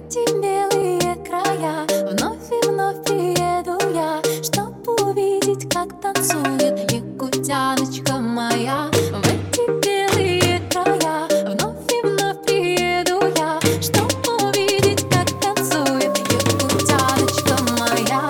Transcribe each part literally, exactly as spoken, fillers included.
эти белые края вновь и вновь приеду я, чтоб увидеть, как танцует якутяночка моя. В эти белые края вновь и вновь приеду я, чтоб увидеть, как танцует якутяночка моя.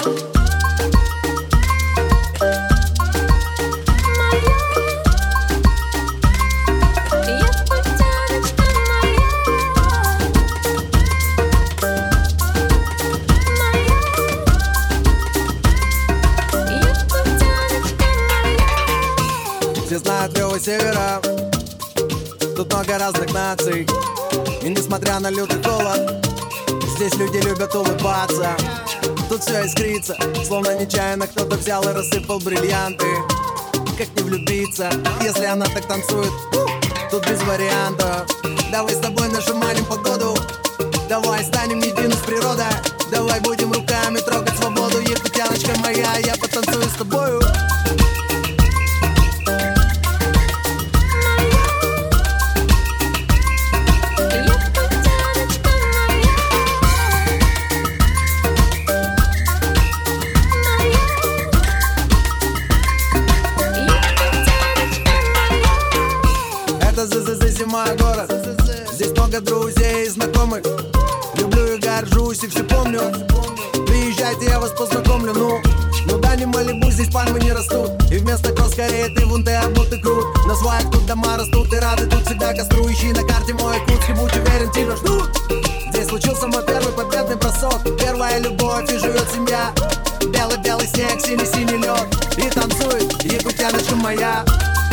Все знают левого севера, тут много разных наций. И несмотря на лютый холод, здесь люди любят улыбаться. Тут все искрится, словно нечаянно кто-то взял и рассыпал бриллианты. Как не влюбиться, если она так танцует? Тут без вариантов. Давай с тобой нажимаем погоду, давай станем едины с природой, давай будем руками трогать свободу. Якутяночка моя, я потанцую с тобою. Это ЗЗЗ, зима, город. Здесь много друзей и знакомых. Люблю и горжусь, и все помню. Приезжайте, я вас познакомлю. Ну, ну да, не Малибу, здесь пальмы не растут. И вместо кросс скорее ты вон ты обутый крут. На сваях тут дома растут, и рады тут всегда костру. Ищи на карте мой Якутск, и будь уверен, тебя ждут. Здесь случился мой первый победный бросок. Первая любовь, и живет семья. Белый-белый снег, синий-синий лед. И танцует якутяночка моя.